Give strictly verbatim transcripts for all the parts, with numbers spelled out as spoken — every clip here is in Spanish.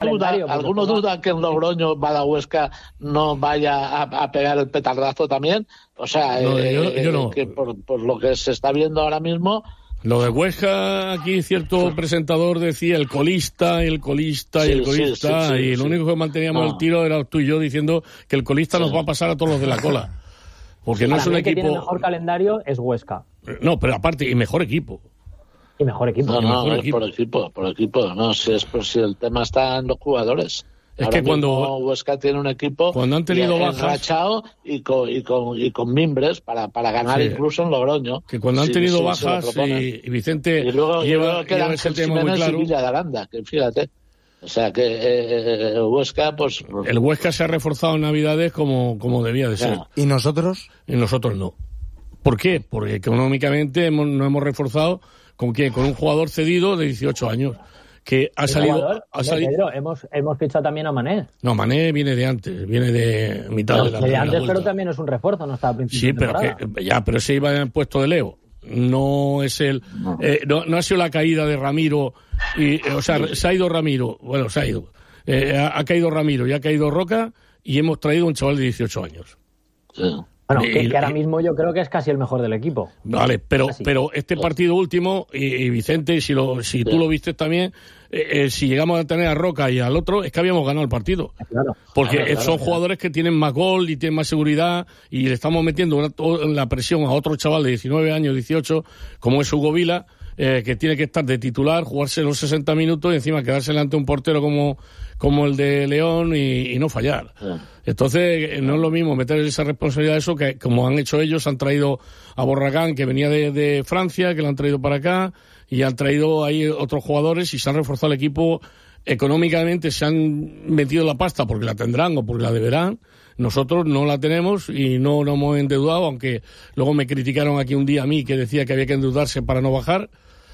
duda, alguno duda que en Logroño, Badahuesca, no vaya a, a pegar el petardazo también? O sea, no, eh, yo, yo no. que por, por lo que se está viendo ahora mismo... Lo de Huesca, aquí cierto presentador decía el colista, el colista sí, y el colista, sí, sí, sí, y lo sí. único que manteníamos no. el tiro era tú y yo diciendo que el colista sí. nos va a pasar a todos los de la cola. Porque no Para es un mí equipo... que tiene mejor calendario es Huesca. No, pero aparte, y mejor equipo. Y mejor equipo. No, no, mejor es equipo. por equipo, por equipo. No, si es por si el tema está en los jugadores. Es Ahora que cuando Huesca tiene un equipo cuando han tenido bajas enrachado y con, y con y con mimbres para, para ganar sí. incluso en Logroño. Que cuando han si, tenido si bajas y, y Vicente y luego, lleva, y luego queda lleva ese Ángel tema muy Jiménez claro. y Villa de Aranda, que fíjate. O sea que eh, Huesca, pues... El Huesca se ha reforzado en Navidades como, como debía de ser. ¿Y nosotros? Y nosotros no. ¿Por qué? Porque económicamente hemos, nos hemos reforzado ¿con qué? Con un jugador cedido de dieciocho años. Que ha salido... Jugador, ha salido... Pedro, hemos, hemos fichado también a Mané. No, Mané viene de antes, viene de mitad no, de la de primera antes, vuelta. pero también es un refuerzo, no está a principio Sí, de pero temporada. que, ya, pero ese iba en el puesto de Leo. No es el... No, eh, no, no ha sido la caída de Ramiro. Y, eh, o sea, se ha ido Ramiro. Bueno, se ha ido. Eh, ha, ha caído Ramiro y ha caído Roca y hemos traído un chaval de dieciocho años. Sí. Bueno, que, Y- que ahora y- mismo yo creo que es casi el mejor del equipo. Vale, pero Así. pero este partido último, y, y Vicente, si lo si tú lo viste también, eh, eh, si llegamos a tener a Roca y al otro, es que habíamos ganado el partido. Claro. Porque Claro, claro, son claro. jugadores que tienen más gol y tienen más seguridad y le estamos metiendo una- to- la presión a otro chaval de diecinueve años, dieciocho, como es Hugo Vila, eh, que tiene que estar de titular, jugarse los sesenta minutos y encima quedarse delante de un portero como, como el de León y, y no fallar. Sí. Entonces, eh, no es lo mismo meter esa responsabilidad de eso que, como han hecho ellos, han traído a Borragán, que venía de, de Francia, que lo han traído para acá, y han traído ahí otros jugadores y se han reforzado el equipo económicamente, se han metido la pasta porque la tendrán o porque la deberán. Nosotros no la tenemos y no nos hemos endeudado, aunque luego me criticaron aquí un día a mí que decía que había que endeudarse para no bajar,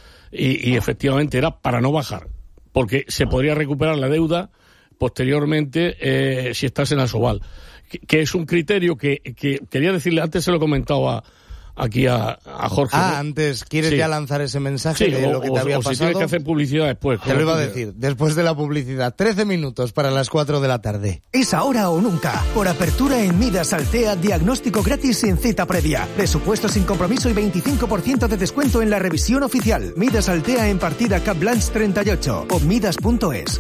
y, y efectivamente era para no bajar, porque se podría recuperar la deuda posteriormente eh, si estás en Asobal, que, que es un criterio que, que quería decirle, antes se lo he comentado a, aquí a, a Jorge. Ah, ¿no? antes, ¿quieres Sí. ya lanzar ese mensaje Sí, de o, lo que o- te había o si pasado? tienes que hacer publicidad después. Te lo iba a como- decir, después de la publicidad. trece minutos para las cuatro de la tarde. Es ahora o nunca. Por apertura en Midas Altea, diagnóstico gratis sin cita previa. Presupuesto sin compromiso y veinticinco por ciento de descuento en la revisión oficial. Midas Altea en partida Cap Blanche treinta y ocho o midas punto es.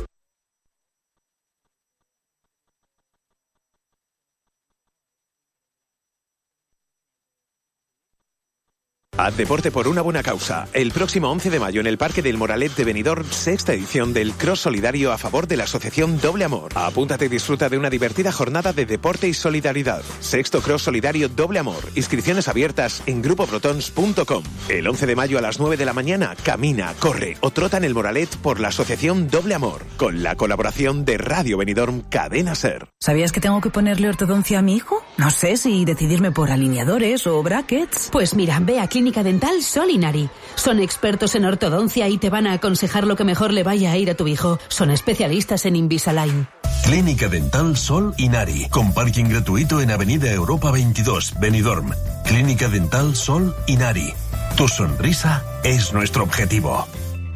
Haz deporte por una buena causa. El próximo once de mayo en el Parque del Moralet de Benidorm, sexta edición del Cross Solidario a favor de la asociación Doble Amor. Apúntate y disfruta de una divertida jornada de deporte y solidaridad. Sexto Cross Solidario Doble Amor. Inscripciones abiertas en grupo protons punto com. El once de mayo a las nueve de la mañana, camina, corre o trota en el Moralet por la asociación Doble Amor, con la colaboración de Radio Benidorm Cadena Ser. ¿Sabías que tengo que ponerle ortodoncia a mi hijo? No sé si decidirme por alineadores o brackets. Pues mira, ve a Clínica Dental Sol Inari. Son expertos en ortodoncia y te van a aconsejar lo que mejor le vaya a ir a tu hijo. Son especialistas en Invisalign. Clínica Dental Sol Inari, con parking gratuito en Avenida Europa veintidós, Benidorm. Clínica Dental Sol Inari. Tu sonrisa es nuestro objetivo.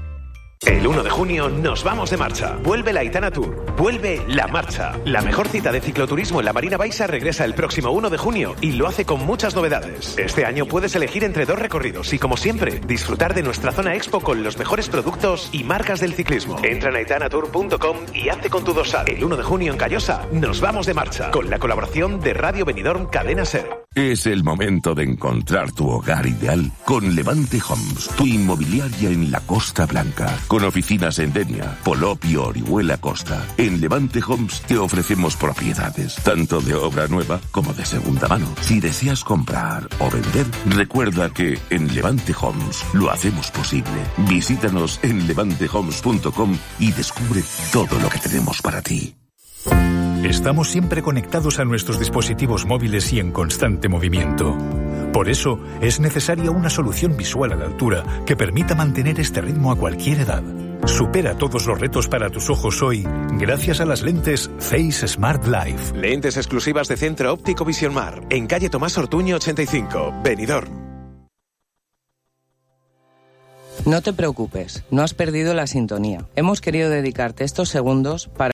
El uno de junio nos vamos de marcha. Vuelve la Aitana Tour. Vuelve La Marcha. La mejor cita de cicloturismo en la Marina Baixa regresa el próximo uno de junio y lo hace con muchas novedades. Este año puedes elegir entre dos recorridos y, como siempre, disfrutar de nuestra zona expo con los mejores productos y marcas del ciclismo. Entra en aitana tour punto com y hazte con tu dorsal. El uno de junio en Callosa nos vamos de marcha con la colaboración de Radio Benidorm Cadena Ser. Es el momento de encontrar tu hogar ideal con Levante Homes, tu inmobiliaria en la Costa Blanca, con oficinas en Denia, Polop y Orihuela Costa. En Levante Homes te ofrecemos propiedades, tanto de obra nueva como de segunda mano. Si deseas comprar o vender, recuerda que en Levante Homes lo hacemos posible. Visítanos en levante homes punto com y descubre todo lo que tenemos para ti. Estamos siempre conectados a nuestros dispositivos móviles y en constante movimiento. Por eso, es necesaria una solución visual a la altura que permita mantener este ritmo a cualquier edad. Supera todos los retos para tus ojos hoy gracias a las lentes Face Smart Life. Lentes exclusivas de Centro Óptico Vision Mar, en calle Tomás Ortuño ochenta y cinco, Benidorm. No te preocupes, no has perdido la sintonía. Hemos querido dedicarte estos segundos para